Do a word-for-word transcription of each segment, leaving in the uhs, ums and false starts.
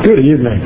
Good evening.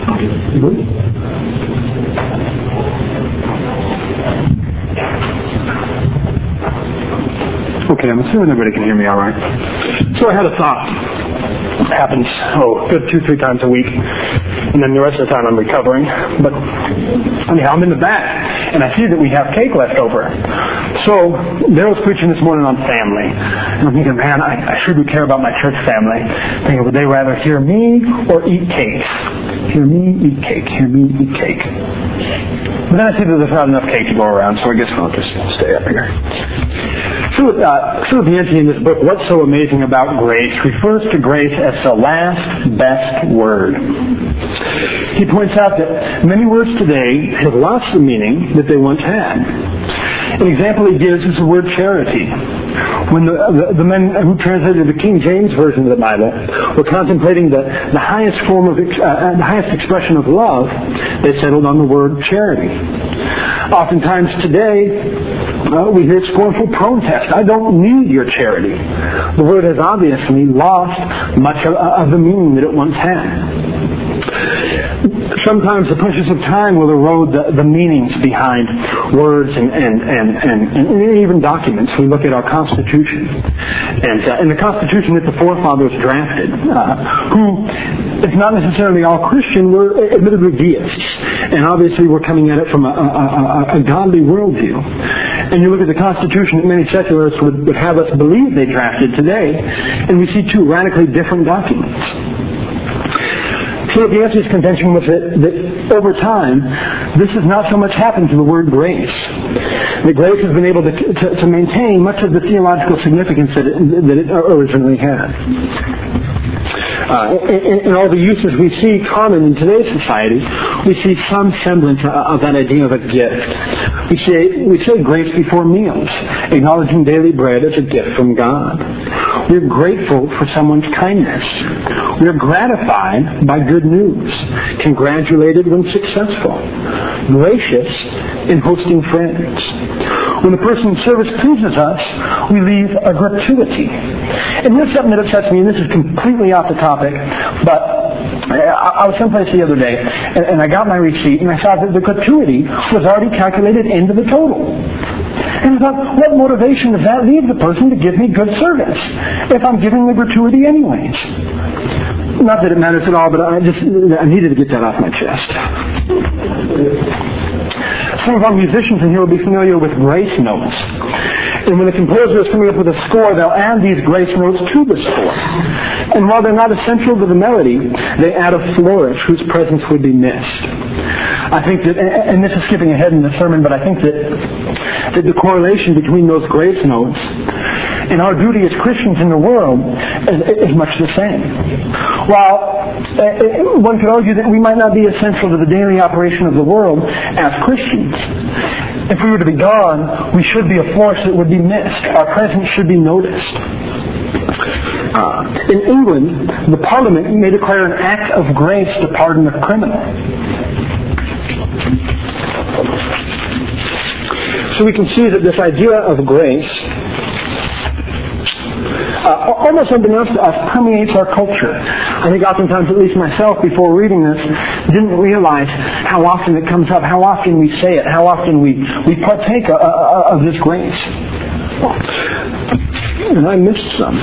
Okay, I'm assuming everybody can hear me all right. So I had a thought. It happens, oh, good two, three times a week. And then the rest of the time I'm recovering. But anyhow, I'm in the back, and I see that we have cake left over. So Daryl's preaching this morning on family. And I'm thinking, man, I, I sure do care about my church family. I'm thinking, would they rather hear me or eat cake? Hear me, eat cake. Hear me, eat cake. But then I see that there's not enough cake to go around, so I guess I'll just stay up here. Philip, uh, Philip Yancey in this book, What's So Amazing About Grace, refers to grace as the last best word. He points out that many words today have lost the meaning that they once had. An example he gives is the word charity. When the, the, the men who translated the King James Version of the Bible were contemplating the, the highest form of, uh, the highest expression of love, they settled on the word charity. Oftentimes today, Uh, we hear scornful protest. I don't need your charity. The word has obviously lost much of, of the meaning that it once had. Sometimes the pressures of time will erode the, the meanings behind words and, and, and, and, and even documents. We look at our Constitution. And uh, in the Constitution that the forefathers drafted, uh, who, if not necessarily all Christian, were admittedly deists. And obviously we're coming at it from a, a, a, a godly worldview. And you look at the Constitution that many secularists would, would have us believe they drafted today, and we see two radically different documents. Philip Yancey's contention was that, that over time, this has not so much happened to the word grace. That grace has been able to, to, to maintain much of the theological significance that it, that it originally had. Uh, in, in all the uses we see common in today's society, we see some semblance of that idea of a gift. We say, we say grace before meals, acknowledging daily bread as a gift from God. We're grateful for someone's kindness. We're gratified by good news, congratulated when successful, gracious in hosting friends. When the person's service pleases us, we leave a gratuity. And here's something that upsets me, and this is completely off the topic, but I was someplace the other day, and I got my receipt, and I saw that the gratuity was already calculated into the total. And I thought, what motivation does that leave the person to give me good service if I'm giving the gratuity anyways? Not that it matters at all, but I just I needed to get that off my chest. Some of our musicians in here will be familiar with grace notes. And when the composer is coming up with a score, they'll add these grace notes to the score. And while they're not essential to the melody, they add a flourish whose presence would be missed. I think that, and this is skipping ahead in the sermon, but I think that, that the correlation between those grace notes and our duty as Christians in the world is, is much the same. While uh, one could argue that we might not be essential to the daily operation of the world as Christians, if we were to be gone, we should be a force that would be missed. Our presence should be noticed. Uh, in England, the Parliament may declare an act of grace to pardon a criminal. So we can see that this idea of grace, Uh, almost unbeknownst to us, permeates our culture. I think oftentimes, at least myself, before reading this, didn't realize how often it comes up, how often we say it, how often we, we partake of, of this grace. And I missed some.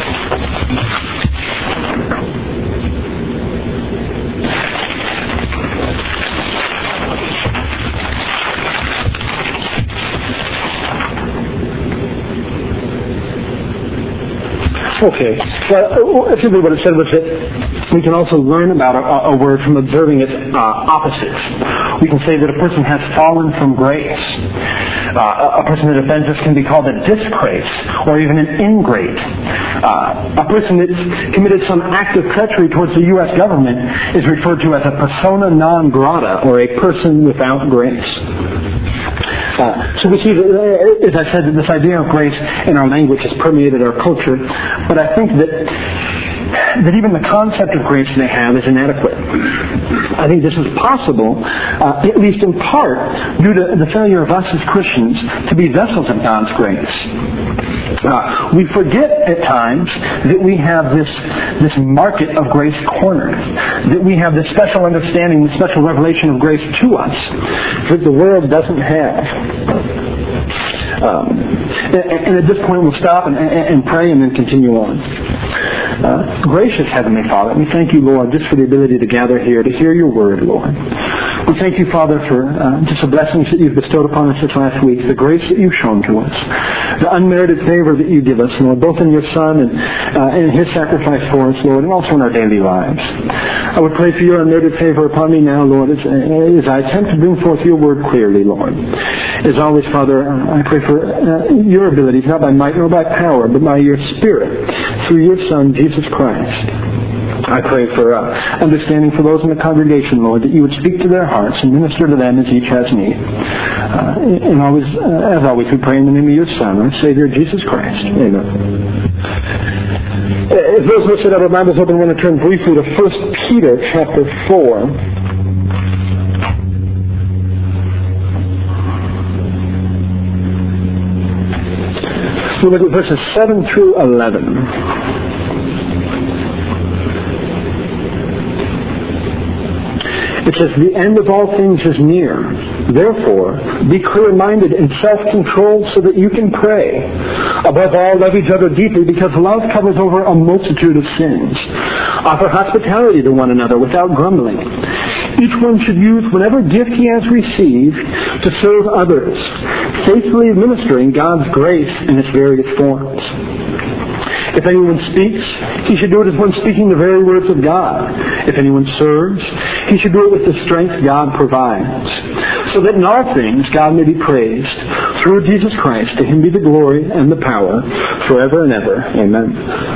Okay. Well, simply what it said was that we can also learn about a, a word from observing its uh, opposites. We can say that a person has fallen from grace. Uh, a person that offends us can be called a disgrace or even an ingrate. Uh, a person that's committed some act of treachery towards the U S government is referred to as a persona non grata, or a person without grace. Uh, so we see, that, uh, as I said, that this idea of grace in our language has permeated our culture, but I think that that even the concept of grace they have is inadequate. I think this is possible, uh, at least in part, due to the failure of us as Christians to be vessels of God's grace. Uh, we forget at times that we have this, this market of grace cornered, that we have this special understanding, this special revelation of grace to us that the world doesn't have. Um, and, and at this point we'll stop and, and, and pray and then continue on. Uh, gracious Heavenly Father, we thank you, Lord, just for the ability to gather here to hear your word, Lord. We thank you, Father, for uh, just the blessings that you've bestowed upon us this last week, the grace that you've shown to us, the unmerited favor that you give us, Lord, both in your Son and uh, in his sacrifice for us, Lord, and also in our daily lives. I would pray for your unmerited favor upon me now, Lord, as, as I attempt to bring forth your word clearly, Lord. As always, Father, I pray for uh, your abilities, not by might nor by power, but by your Spirit, through your Son, Jesus Christ. I pray for uh, understanding for those in the congregation, Lord, that you would speak to their hearts and minister to them as each has need. Uh, and always, uh, as always, we pray in the name of your Son, our Savior, Jesus Christ. Amen. As those of us that have our Bibles open, I want to turn briefly to First Peter chapter four. We'll look at verses seven through eleven. It says, the end of all things is near. Therefore, be clear-minded and self-controlled so that you can pray. Above all, love each other deeply because love covers over a multitude of sins. Offer hospitality to one another without grumbling. Each one should use whatever gift he has received to serve others, faithfully administering God's grace in its various forms. If anyone speaks, he should do it as one speaking the very words of God. If anyone serves, he should do it with the strength God provides, so that in all things God may be praised. Through Jesus Christ, to him be the glory and the power forever and ever. Amen.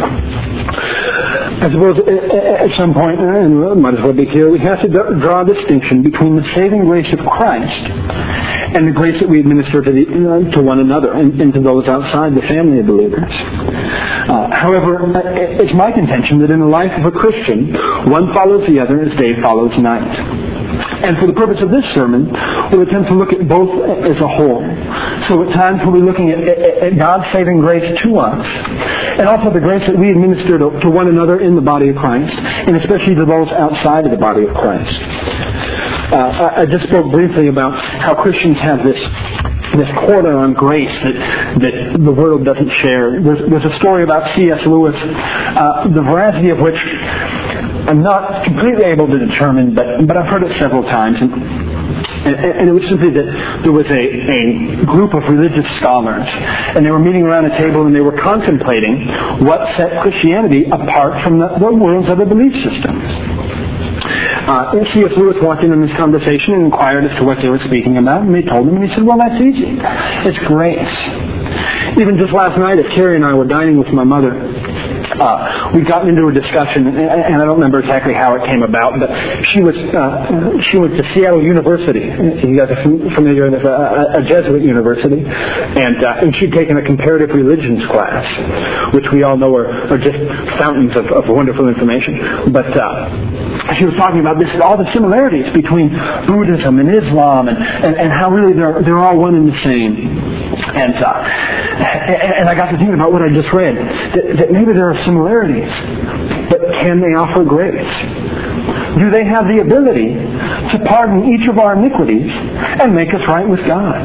I suppose at some point, and we might as well be here, we have to draw a distinction between the saving grace of Christ and the grace that we administer to, the, to one another and, and to those outside the family of believers. Uh, however, it's my contention that in the life of a Christian, one follows the other as day follows night. And for the purpose of this sermon, we'll attempt to look at both as a whole. So at times we'll be looking at, at, at God's saving grace to us, and also the grace that we administer to, to one another in the body of Christ, and especially to those outside of the body of Christ. Uh, I, I just spoke briefly about how Christians have this this corner on grace that, that the world doesn't share. There's, there's a story about C S Lewis, uh, the veracity of which I'm not completely able to determine, but, but I've heard it several times. And, and, and it was simply that there was a, a group of religious scholars, and they were meeting around a table and they were contemplating what set Christianity apart from the, the world's other belief systems. Uh, C S Lewis walked in on this conversation and inquired as to what they were speaking about, and they told him, and he said, well, that's easy. It's grace. Even just last night, as Carrie and I were dining with my mother, uh, we got into a discussion, and, and I don't remember exactly how it came about, but she was uh, she went to Seattle University. You guys are familiar with a, a Jesuit university, and uh, and she'd taken a comparative religions class, which we all know are, are just fountains of, of wonderful information. But uh, she was talking about this, all the similarities between Buddhism and Islam, and, and, and how really they're they're all one and the same. And uh, and I got to thinking about what I just read, that, that maybe there are similarities, but can they offer grace? Do they have the ability to pardon each of our iniquities and make us right with God?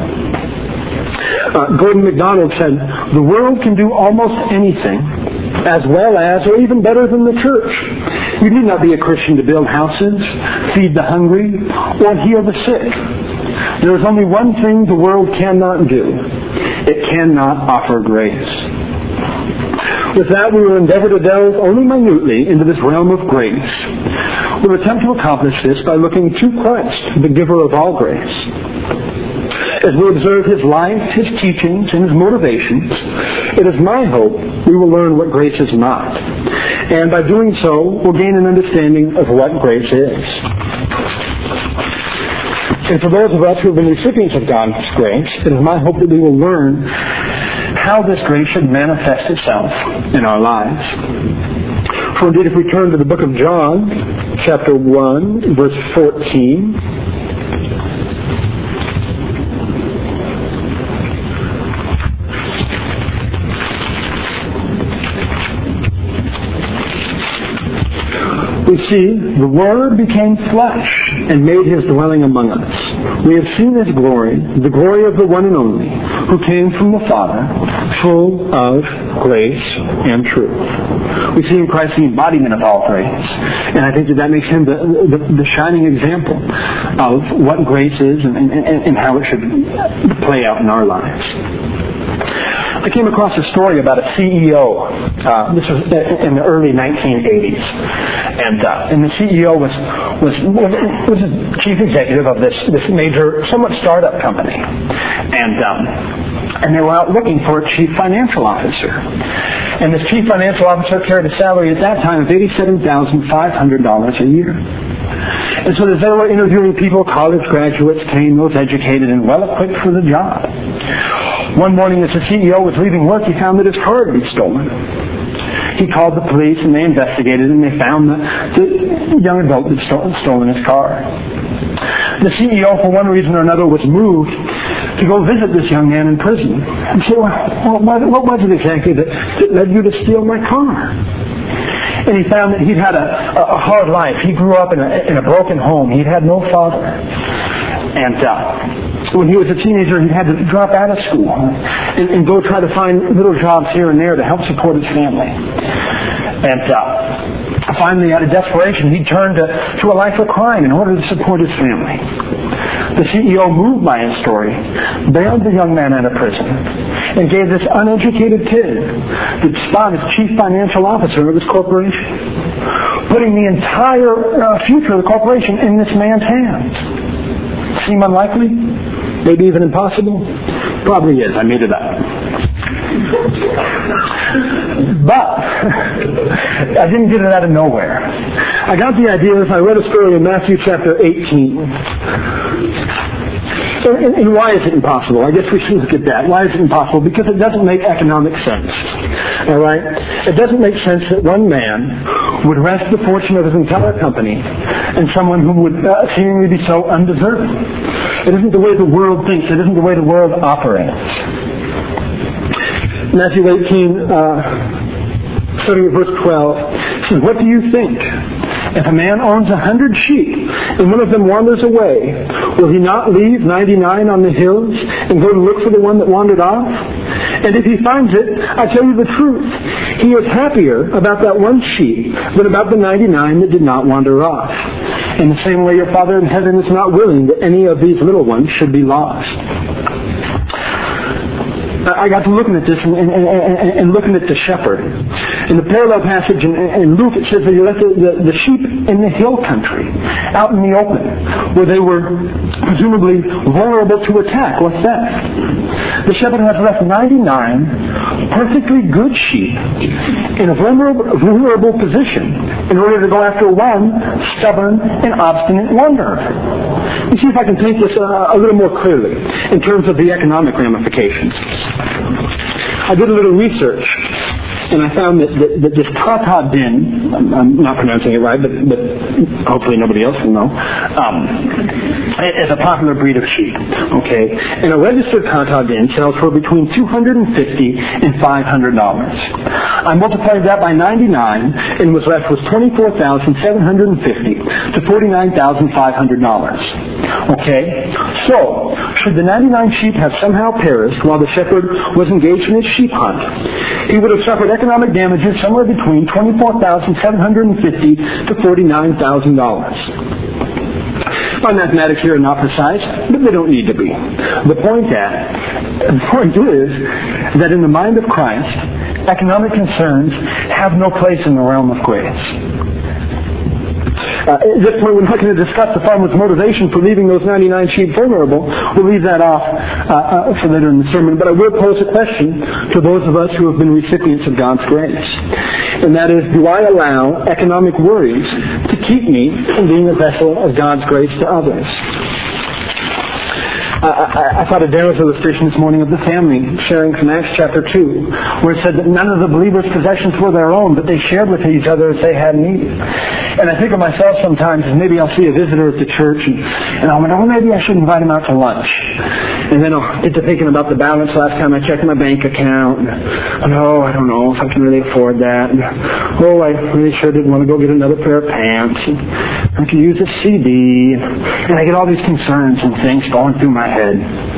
Uh, Gordon MacDonald said, the world can do almost anything, as well as, or even better than the church. You need not be a Christian to build houses, feed the hungry, or heal the sick. There is only one thing the world cannot do. It cannot offer grace. With that, we will endeavor to delve only minutely into this realm of grace. We'll attempt to accomplish this by looking to Christ, the giver of all grace. As we observe his life, his teachings, and his motivations, it is my hope we will learn what grace is not. And by doing so, we'll gain an understanding of what grace is. And for those of us who have been recipients of God's grace, it is my hope that we will learn how this grace should manifest itself in our lives. For indeed, if we turn to the book of John, chapter one, verse fourteen, see, the Word became flesh and made his dwelling among us. We have seen his glory, the glory of the one and only, who came from the Father, full of grace and truth. We see in Christ the embodiment of all grace. And I think that that makes him the, the, the shining example of what grace is and, and, and how it should play out in our lives. I came across a story about a C E O. Uh, this was in the early nineteen eighties, and uh, and the C E O was was was a chief executive of this this major, somewhat startup company, and um, and they were out looking for a chief financial officer. And this chief financial officer carried a salary at that time of eighty-seven thousand five hundred dollars a year. And so as they were interviewing people, college graduates came, those educated and well equipped for the job. One morning as the C E O was leaving work, he found that his car had been stolen. He called the police and they investigated and they found the, the young adult had stolen, stolen his car. The C E O, for one reason or another, was moved to go visit this young man in prison. And say, well, what, what was it exactly that, that led you to steal my car? And he found that he'd had a, a hard life. He grew up in a, in a broken home. He'd had no father. And uh, when he was a teenager, he had to drop out of school and, and go try to find little jobs here and there to help support his family. And uh, finally, out of desperation, he turned to, to a life of crime in order to support his family. The C E O, moved by his story, bailed the young man out of prison and gave this uneducated kid the spot as chief financial officer of his corporation, putting the entire uh, future of the corporation in this man's hands. Seem unlikely? Maybe even impossible? Probably is. I made it up. But I didn't get it out of nowhere. I got the idea as I read a story in Matthew chapter eighteen. So, and, and why is it impossible? I guess we should look at that. Why is it impossible? Because it doesn't make economic sense. All right? It doesn't make sense that one man would wrest the fortune of his entire company and someone who would uh, seemingly be so undeserving. It isn't the way the world thinks. It isn't the way the world operates. Matthew eighteen, uh, starting at verse twelve, says, "What do you think? If a man owns a hundred sheep and one of them wanders away, will he not leave ninety-nine on the hills and go to look for the one that wandered off? And if he finds it, I tell you the truth, he is happier about that one sheep than about the ninety-nine that did not wander off. In the same way, your Father in heaven is not willing that any of these little ones should be lost." I got to looking at this and, and, and, and looking at the shepherd. In the parallel passage in, in Luke, it says that he left the, the, the sheep in the hill country, out in the open, where they were presumably vulnerable to attack or theft. The shepherd has left ninety-nine perfectly good sheep in a vulnerable, vulnerable position in order to go after one stubborn and obstinate wanderer. You see if I can paint this uh, a little more clearly in terms of the economic ramifications. I did a little research, and I found that, that, that this Tata Din, I'm, I'm not pronouncing it right, but, but hopefully nobody else will know, um, is a popular breed of sheep. Okay, and a registered Tata Din sells for between two hundred fifty dollars and five hundred dollars. I multiplied that by ninety-nine, and was left with twenty-four thousand seven hundred fifty dollars to forty-nine thousand five hundred dollars. Okay, so should the ninety-nine sheep have somehow perished while the shepherd was engaged in his sheep hunt, he would have suffered economic damages somewhere between twenty-four thousand seven hundred fifty dollars to forty-nine thousand dollars. My mathematics here are not precise, but they don't need to be. The point that, the point is that in the mind of Christ, economic concerns have no place in the realm of grace. Uh, at this point, we're not going to discuss the farmer's motivation for leaving those ninety-nine sheep vulnerable. We'll leave that off uh, uh, for later in the sermon. But I will pose a question to those of us who have been recipients of God's grace. And that is, do I allow economic worries to keep me from being a vessel of God's grace to others? I, I, I thought of Daryl's illustration this morning of the family sharing from Acts chapter two, where it said that none of the believers' possessions were their own, but they shared with each other as they had need. And I think of myself sometimes as maybe I'll see a visitor at the church and, and I'll wonder, oh, maybe I should invite him out to lunch. And then I'll get to thinking about the balance last time I checked my bank account. And, oh, I don't know if I can really afford that. And, oh, I really sure didn't want to go get another pair of pants. And I could use a C D. And I get all these concerns and things going through my head.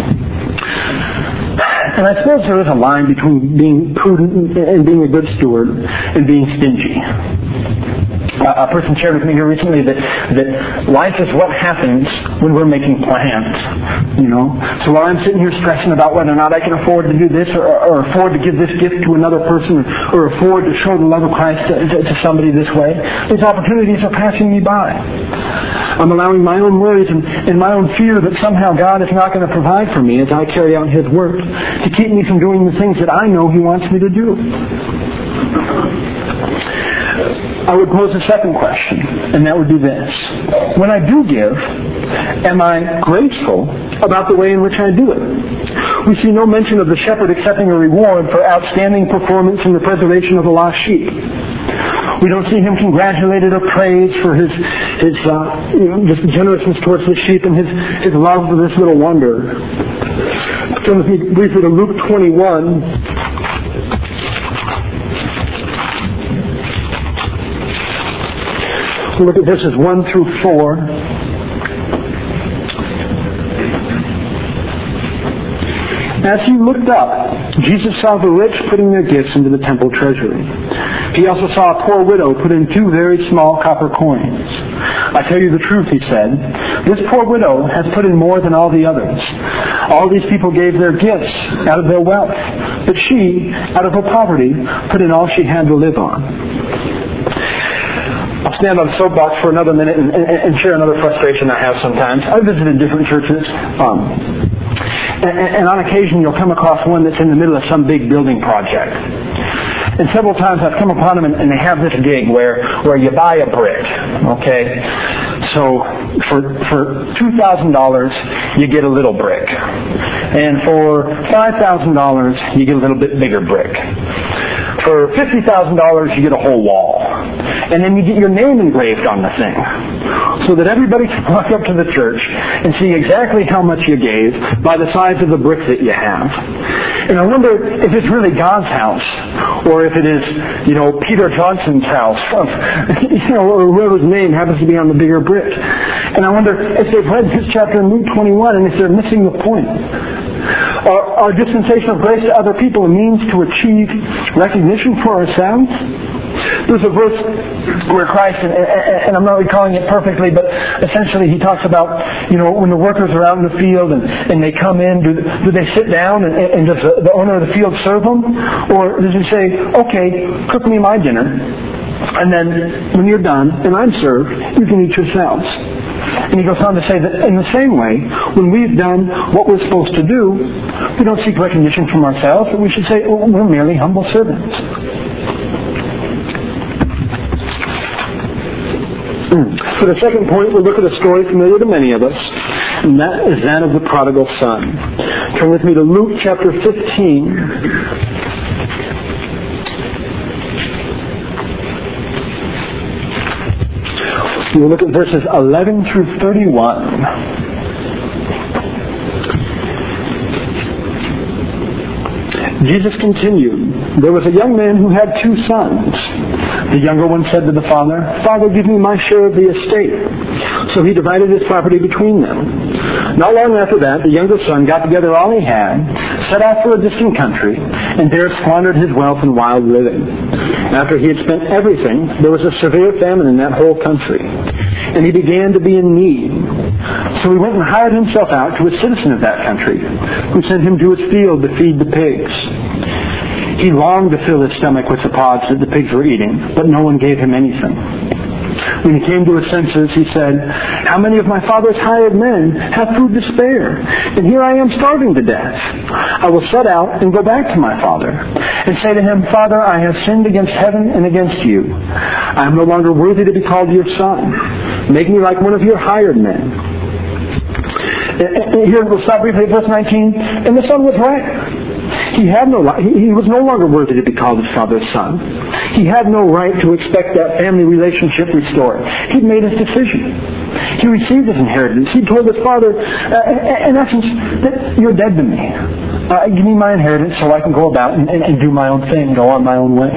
And I suppose there is a line between being prudent and being a good steward and being stingy. Uh, a person shared with me here recently that, that life is what happens when we're making plans, you know. So while I'm sitting here stressing about whether or not I can afford to do this or, or afford to give this gift to another person or afford to show the love of Christ to, to, to somebody this way, these opportunities are passing me by. I'm allowing my own worries and, and my own fear that somehow God is not going to provide for me as I carry out His work to keep me from doing the things that I know He wants me to do. I would pose a second question, and that would be this. When I do give, am I grateful about the way in which I do it? We see no mention of the shepherd accepting a reward for outstanding performance in the preservation of the lost sheep. We don't see him congratulated or praised for his his uh, you know, just generousness towards the sheep and his, his love for this little wanderer. Turn with me briefly to Luke twenty-one. We'll look at verses one through four. As he looked up, Jesus saw the rich putting their gifts into the temple treasury. He also saw a poor widow put in two very small copper coins. I tell you the truth, he said, this poor widow has put in more than all the others. All these people gave their gifts out of their wealth, but she, out of her poverty, put in all she had to live on. I'll stand on the soapbox for another minute and, and, and share another frustration I have sometimes. I've visited different churches, um, and, and on occasion you'll come across one that's in the middle of some big building project. And several times I've come upon them and, and they have this gig where, where you buy a brick, okay? So for for two thousand dollars you get a little brick. And for five thousand dollars you get a little bit bigger brick. For fifty thousand dollars you get a whole wall. And then you get your name engraved on the thing so that everybody can walk up to the church and see exactly how much you gave by the size of the brick that you have. And I wonder if it's really God's house or if it is, you know, Peter Johnson's house, you know, or whoever's name happens to be on the bigger brick. And I wonder if they've read this chapter in Luke twenty-one and if they're missing the point. Are, are dispensation of grace to other people a means to achieve recognition for ourselves? There's a verse where Christ, and, and I'm not recalling it perfectly, but essentially he talks about, you know, when the workers are out in the field and, and they come in, do, do they sit down and, and does the, the owner of the field serve them? Or does he say, okay, cook me my dinner, and then when you're done and I'm served, you can eat yourselves? And he goes on to say that in the same way, when we've done what we're supposed to do, we don't seek recognition from ourselves, but we should say, oh, we're merely humble servants. For the second point, we'll look at a story familiar to many of us, and that is that of the prodigal son. Turn with me to Luke chapter fifteen. We'll look at verses eleven through thirty-one. Jesus continued, there was a young man who had two sons. The younger one said to the father, Father, give me my share of the estate. So he divided his property between them. Not long after that, the younger son got together all he had, set off for a distant country, and there squandered his wealth in wild living. After he had spent everything, there was a severe famine in that whole country, and he began to be in need. So he went and hired himself out to a citizen of that country, who sent him to his field to feed the pigs. He longed to fill his stomach with the pods that the pigs were eating, but no one gave him anything. When he came to his senses, he said, How many of my father's hired men have food to spare? And here I am starving to death. I will set out and go back to my father and say to him, Father, I have sinned against heaven and against you. I am no longer worthy to be called your son. Make me like one of your hired men. Here we'll stop briefly at verse nineteen. And the son was right. He had no he was no longer worthy to be called his father's son. He had no right to expect that family relationship restored. He'd made his decision. He received his inheritance. He told his father, uh, in essence, that you're dead to me. Uh, give me my inheritance so I can go about and, and, and do my own thing, go on my own way.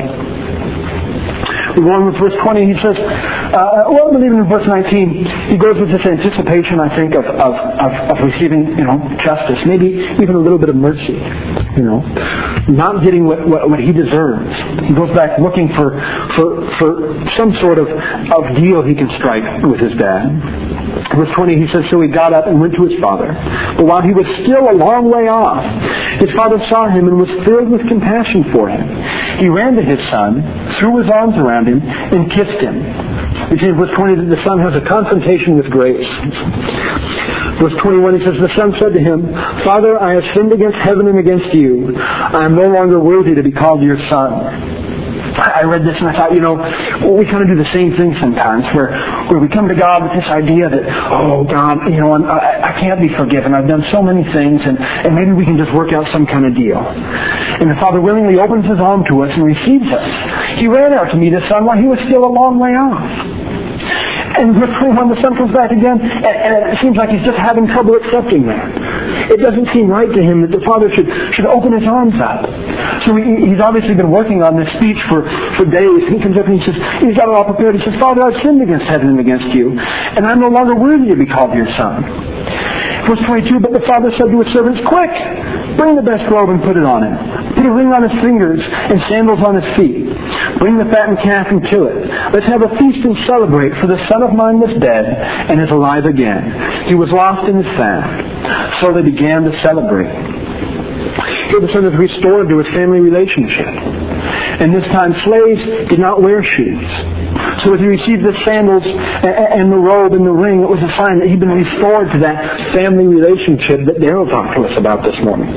We go on with verse twenty. He says, uh, well, but even in verse nineteen, he goes with this anticipation, I think, of, of, of, of receiving, you know, justice, maybe even a little bit of mercy, you know, not getting what, what, what he deserves. He goes back looking for, for, for some sort of, of deal he can strike with his dad. Verse twenty, he says, so he got up and went to his father. But while he was still a long way off, his father saw him and was filled with compassion for him. He ran to his son, threw his arms around him, and kissed him. You see in verse twenty that the son has a confrontation with grace. Verse twenty-one, he says, the son said to him, Father, I have sinned against heaven and against you. I am no longer worthy to be called your son. I read this and I thought, you know, well, we kind of do the same thing sometimes where, where we come to God with this idea that, oh, God, you know, I, I can't be forgiven. I've done so many things and, and maybe we can just work out some kind of deal. And the Father willingly opens his arm to us and receives us. He ran out to meet his son while he was still a long way off. And verse twenty-one, the son comes back again, and, and it seems like he's just having trouble accepting that. It doesn't seem right to him that the father should, should open his arms up. So he, he's obviously been working on this speech for, for days. He comes up and he says, he's got it all prepared. He says, Father, I've sinned against heaven and against you, and I'm no longer worthy to be called your son. Verse twenty-two, but the father said to his servants, quick, bring the best robe and put it on him. Put a ring on his fingers and sandals on his feet. Bring the fattened calf and kill it. Let's have a feast and celebrate, for the son of mine was dead and is alive again. He was lost and is found. So they began to celebrate. Here the son is restored to his family relationship. And this time slaves did not wear shoes. So as he received the sandals and the robe and the ring, it was a sign that he'd been restored to that family relationship that Daryl talked to us about this morning.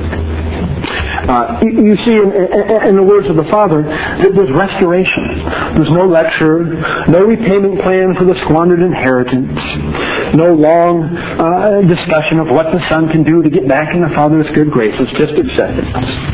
Uh, you, you see in, in, in the words of the Father that there's restoration. There's no lecture, no repayment plan for the squandered inheritance, no long uh, discussion of what the Son can do to get back in the Father's good graces, just acceptance.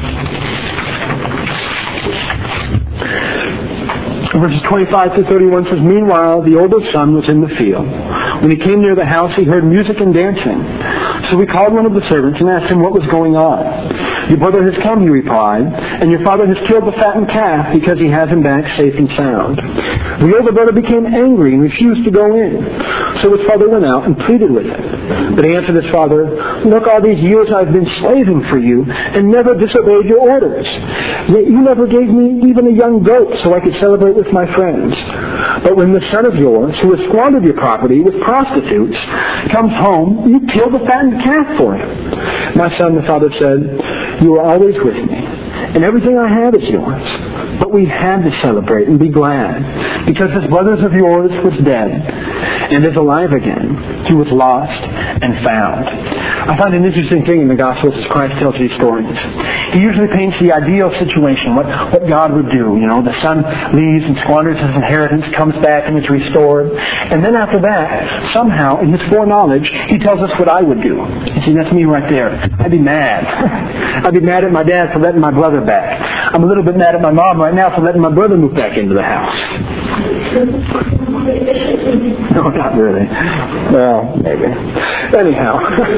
Verses twenty-five to thirty-one says, meanwhile, the older son was in the field. When he came near the house, he heard music and dancing. So he called one of the servants and asked him what was going on. Your brother has come, he replied, and your father has killed the fattened calf because he has him back safe and sound. The older brother became angry and refused to go in. So his father went out and pleaded with him. But he answered his father, look, all these years I've been slaving for you and never disobeyed your orders. Yet you never gave me even a young goat so I could celebrate with my friends. But when the son of yours, who has squandered your property with prostitutes, comes home, you kill the fattened calf for him. My son, the father said, you are always with me, and everything I have is yours. But we had to celebrate and be glad, because this brother of yours was dead and is alive again. He was lost and found. I find an interesting thing in the Gospels as Christ tells these stories. He usually paints the ideal situation, what, what God would do. You know, the son leaves and squanders his inheritance, comes back and is restored. And then after that, somehow, in his foreknowledge, he tells us what I would do. You see, that's me right there. I'd be mad. I'd be mad at my dad for letting my brother back. I'm a little bit mad at my mom right now for letting my brother move back into the house. No, not really. Well, maybe. Anyhow.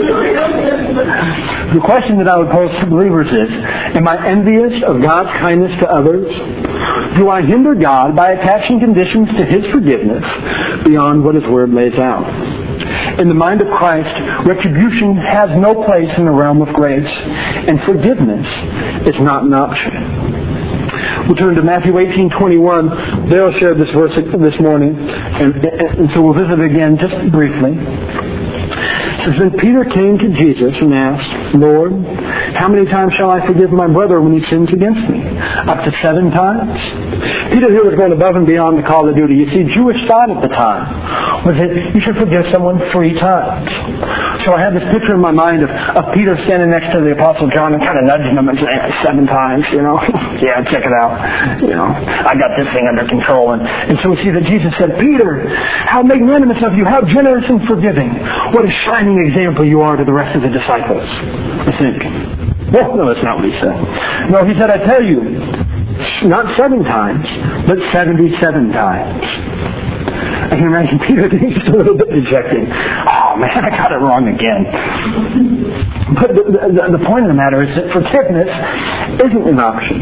The question that I would pose to believers is, am I envious of God's kindness to others? Do I hinder God by attaching conditions to His forgiveness beyond what His Word lays out? In the mind of Christ, retribution has no place in the realm of grace, and forgiveness is not an option. We'll turn to Matthew eighteen twenty-one. Dale shared this verse this morning, and, and so we'll visit it again just briefly. It says, then Peter came to Jesus and asked, Lord, how many times shall I forgive my brother when he sins against me? Up to seven times? Peter here was going above and beyond the call to duty. You see, Jewish thought at the time was that you should forgive someone three times. So I have this picture in my mind of, of Peter standing next to the Apostle John and kind of nudging him and saying, seven times, you know. Yeah, check it out. You know, I got this thing under control. And, and so we see that Jesus said, Peter, how magnanimous of you, how generous and forgiving. What a shining example you are to the rest of the disciples, I think. Well, no, that's not what he said. No, he said, I tell you, not seven times, but seventy-seven times. I can imagine Peter getting just a little bit dejected. Oh, man, I got it wrong again. But the, the, the point of the matter is that forgiveness isn't an option.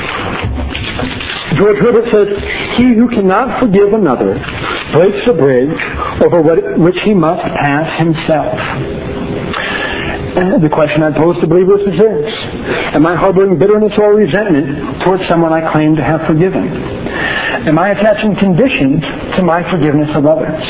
George Herbert says, he who cannot forgive another breaks a bridge over what, which he must pass himself. And the question I pose to believers is this: am I harboring bitterness or resentment towards someone I claim to have forgiven? Am I attaching conditions to my forgiveness of others?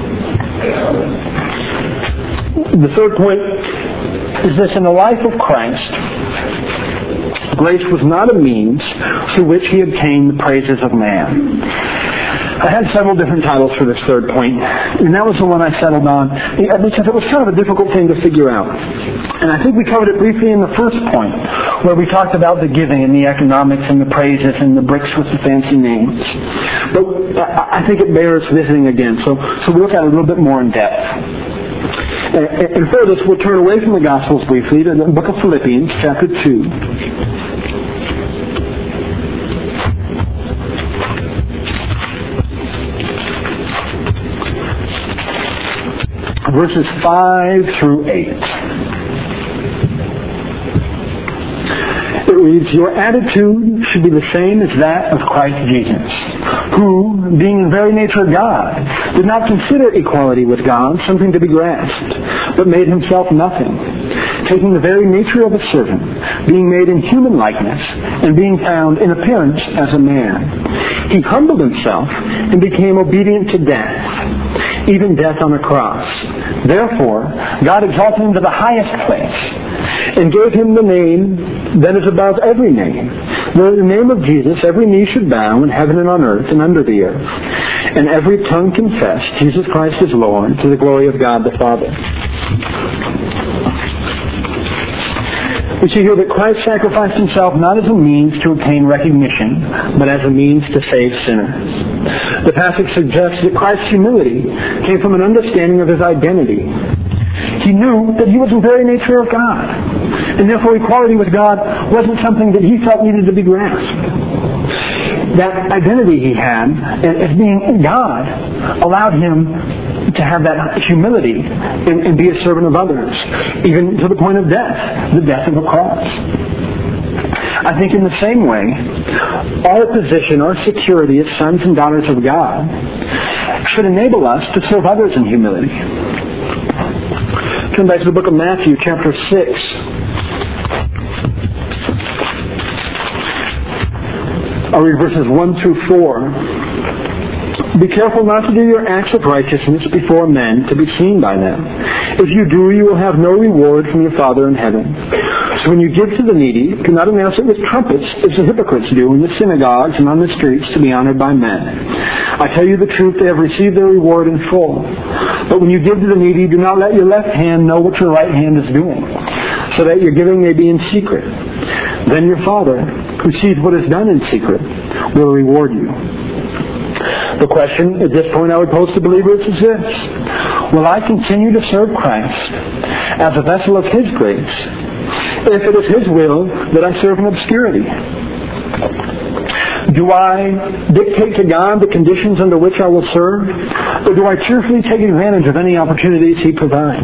The third point is this: in the life of Christ, grace was not a means through which he obtained the praises of man. I had several different titles for this third point, and that was the one I settled on because it was kind of a difficult thing to figure out. And I think we covered it briefly in the first point, where we talked about the giving and the economics and the praises and the bricks with the fancy names. But I think it bears visiting again, so, so we'll look at it a little bit more in depth. And for this, we'll turn away from the Gospels briefly to the book of Philippians, chapter two. Verses five through eight. It reads, your attitude should be the same as that of Christ Jesus, who, being in very nature God, did not consider equality with God something to be grasped, but made himself nothing, taking the very nature of a servant, being made in human likeness, and being found in appearance as a man. He humbled himself and became obedient to death, even death on a cross. Therefore, God exalted him to the highest place, and gave him the name that is above every name. That in the name of Jesus every knee should bow in heaven and on earth and under the earth, and every tongue confess Jesus Christ is Lord, to the glory of God the Father. We see here that Christ sacrificed himself not as a means to obtain recognition, but as a means to save sinners. The passage suggests that Christ's humility came from an understanding of his identity. He knew that he was the very nature of God, and therefore equality with God wasn't something that he felt needed to be grasped. That identity he had as being God allowed him to have that humility and, and be a servant of others, even to the point of death, the death of a cross. I think in the same way, our position, our security as sons and daughters of God should enable us to serve others in humility. Turn back to the book of Matthew, chapter six. I'll read verses one through four. Be careful not to do your acts of righteousness before men to be seen by them. If you do, you will have no reward from your Father in heaven. So when you give to the needy, do not announce it with trumpets, as the hypocrites do in the synagogues and on the streets to be honored by men. I tell you the truth, they have received their reward in full. But when you give to the needy, do not let your left hand know what your right hand is doing, so that your giving may be in secret. Then your Father, who sees what is done in secret, will reward you. The question at this point I would pose to believers is this: will I continue to serve Christ as a vessel of his grace if it is his will that I serve in obscurity? Do I dictate to God the conditions under which I will serve, or do I cheerfully take advantage of any opportunities he provides?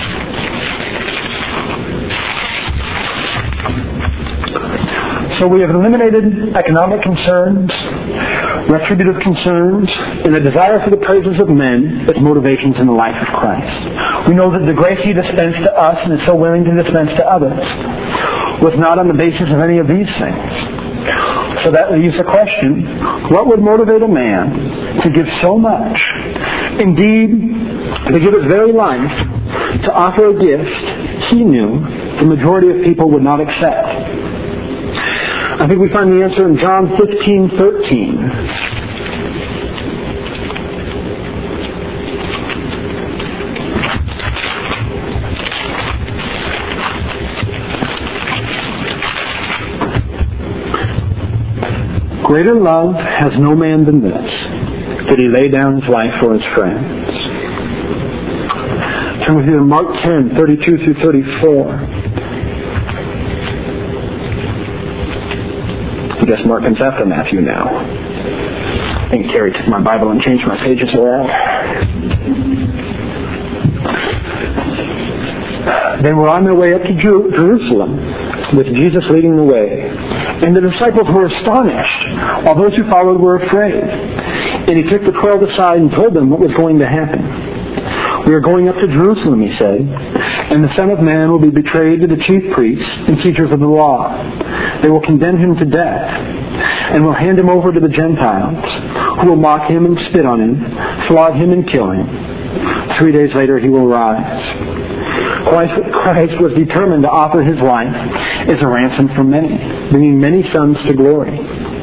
So we have eliminated economic concerns, retributive concerns, and the desire for the praises of men as motivations in the life of Christ. We know that the grace he dispensed to us and is so willing to dispense to others was not on the basis of any of these things. So that leaves the question, what would motivate a man to give so much, indeed to give his very life, to offer a gift he knew the majority of people would not accept? I think we find the answer in John fifteen thirteen. Greater love has no man than this, that he lay down his life for his friends. Turn with me to Mark ten, thirty-two through thirty-four. guess Mark comes after Matthew now. I think Carrie took my Bible and changed my pages around. They were on their way up to Jer- Jerusalem, with Jesus leading the way. And the disciples were astonished, while those who followed were afraid. And he took the twelve aside and told them what was going to happen. "We are going up to Jerusalem," he said, "and the Son of Man will be betrayed to the chief priests and teachers of the law. They will condemn him to death, and will hand him over to the Gentiles, who will mock him and spit on him, flog him and kill him. Three days later he will rise." Christ, Christ was determined to offer his life as a ransom for many, bringing many sons to glory.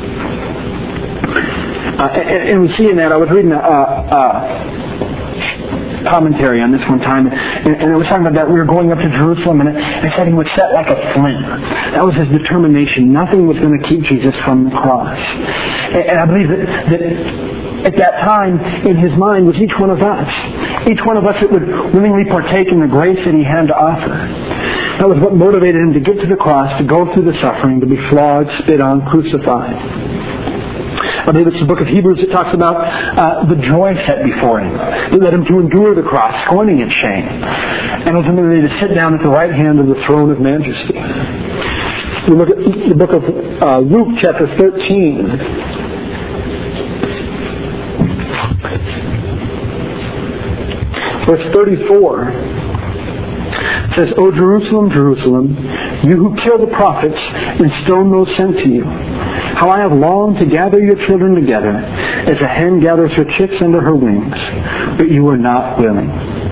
Uh, and, and we see in that, I was reading a, a commentary on this one time, and, and it was talking about that we were going up to Jerusalem, and it, it said he was set like a flint. That was his determination. Nothing was going to keep Jesus from the cross. And, and I believe that, that at that time, in his mind, was each one of us. Each one of us that would willingly partake in the grace that he had to offer. That was what motivated him to get to the cross, to go through the suffering, to be flogged, spit on, crucified. I believe it's the book of Hebrews that talks about uh, the joy set before him, that led him to endure the cross, scorning its shame, and ultimately to sit down at the right hand of the throne of majesty. We look at the book of uh, Luke, chapter thirteen. Verse thirty-four says, "O Jerusalem, Jerusalem, you who kill the prophets and stone those sent to you, how I have longed to gather your children together as a hen gathers her chicks under her wings, but you were not willing."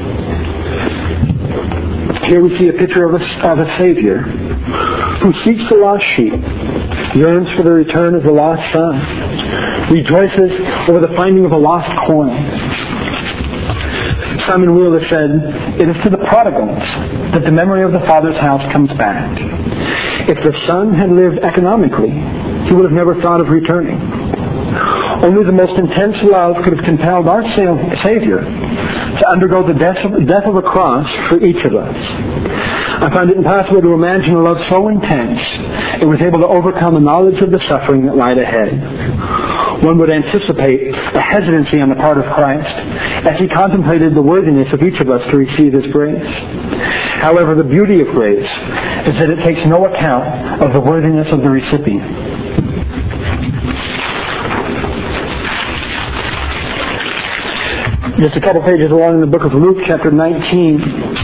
Here we see a picture of a, of a Savior who seeks the lost sheep, yearns for the return of the lost son, rejoices over the finding of a lost coin. Simon Wheeler said, "It is to the prodigals that the memory of the Father's house comes back. If the Son had lived economically, he would have never thought of returning. Only the most intense love could have compelled our Savior to undergo the death of, death of a cross for each of us. I find it impossible to imagine a love so intense it was able to overcome a knowledge of the suffering that lied ahead. One would anticipate a hesitancy on the part of Christ as he contemplated the worthiness of each of us to receive his grace. However, the beauty of grace is that it takes no account of the worthiness of the recipient. Just a couple pages along in the book of Luke, chapter nineteen,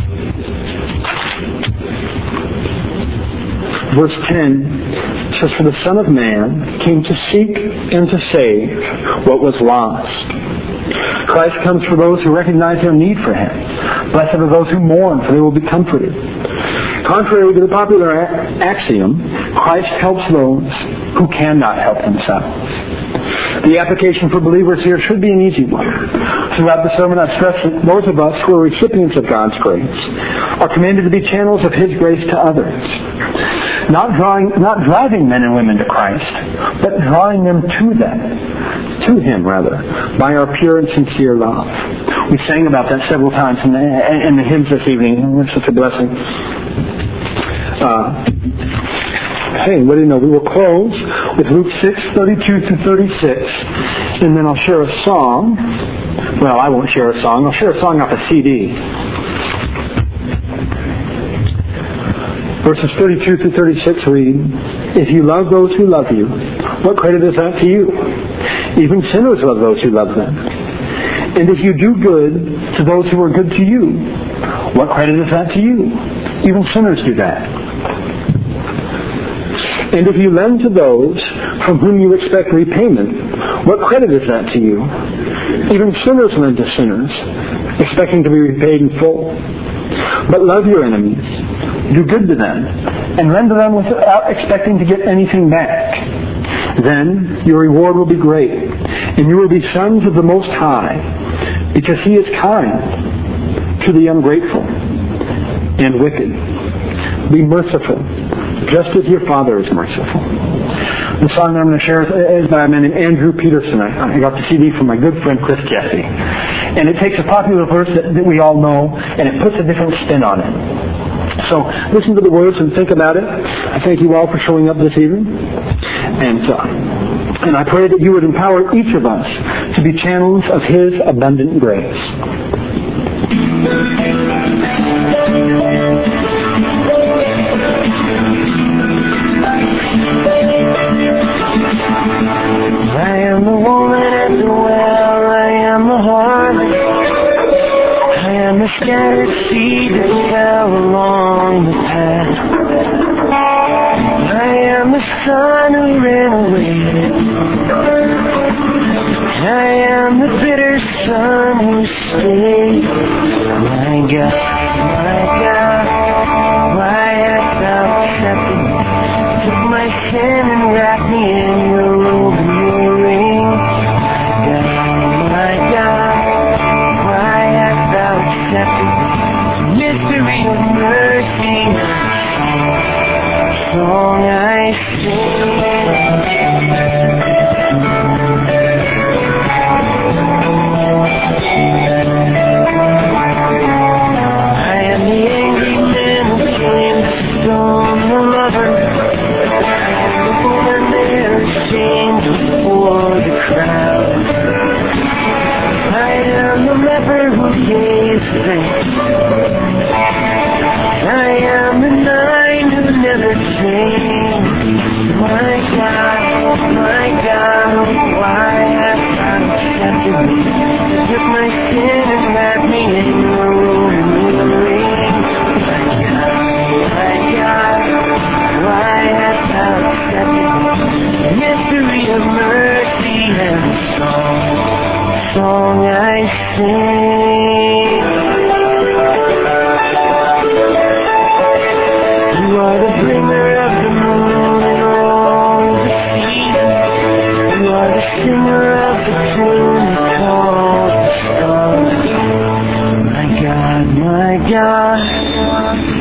verse ten, says, "For the Son of Man came to seek and to save what was lost." Christ comes for those who recognize their need for him. Blessed are those who mourn, for they will be comforted. Contrary to the popular axiom, Christ helps those who cannot help themselves. The application for believers here should be an easy one. Throughout the sermon, I've stressed that those of us who are recipients of God's grace are commanded to be channels of his grace to others. Not drawing, not driving men and women to Christ, but drawing them to them, to him rather, by our pure and sincere love. We sang about that several times in the, in the hymns this evening. It was such a blessing. Uh, Hey, what do you know? We will close with Luke six, thirty-two through thirty-six, and then I'll share a song. Well, I won't share a song. I'll share a song off a C D. Verses thirty-two through thirty-six read, "If you love those who love you, what credit is that to you? Even sinners love those who love them. And if you do good to those who are good to you, what credit is that to you? Even sinners do that. And if you lend to those from whom you expect repayment, what credit is that to you? Even sinners lend to sinners, expecting to be repaid in full. But love your enemies, do good to them, and lend to them without expecting to get anything back. Then your reward will be great, and you will be sons of the Most High, because he is kind to the ungrateful and wicked. Be merciful, just as your Father is merciful." The song I'm going to share is by a man named Andrew Peterson. I, I got the C D from my good friend Chris Jesse. And it takes a popular verse that, that we all know, and it puts a different spin on it. So listen to the words and think about it. I thank you all for showing up this evening. And, uh, and I pray that you would empower each of us to be channels of His abundant grace. I am the woman at the well, I am the harvest, I am the scattered seed that fell along the path. I am the son who ran away, I am the bitter son who stayed. My God, my God, why hast thou accepted me? Took my sin and wrapped me in your robe and your ring. My God, why hast thou accepted me? Mystery of mercy, song I sing. I am the angry man who came to stone the lover. Ashamed before the crowd. I am the leper who gave thanks. I am the nine who never changed. My God, my God, why hast thou accepted me? You took my sin and wrapped me in your robe and your ring. My God, my God, why hast thou accepted me? Mystery of mercy and song, song I sing. You are the bringer of the moon and all the seasons. You are the singer of the tune that calls the stars. My God, my God,